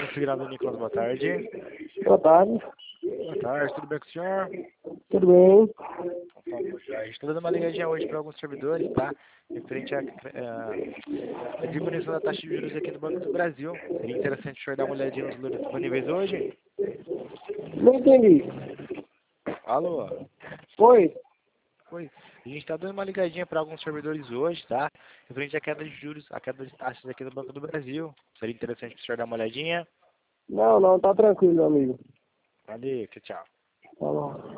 Considerado Nicolas, boa tarde. Boa tarde. Boa tarde, tudo bem com o senhor? Tudo bem? Por favor, a gente está dando uma ligadinha hoje para alguns servidores, tá? Referente à a diminuição da taxa de juros aqui no Banco do Brasil. Seria interessante o senhor dar uma olhadinha nos valores disponíveis hoje? Não entendi. Alô? Oi? Oi. A gente está dando uma ligadinha para alguns servidores hoje, tá? Referente à queda de juros, a queda de taxas aqui no Banco do Brasil. Seria interessante o senhor dar uma olhadinha? Não, tá tranquilo, meu amigo. Valeu, tchau, tchau. Tá bom.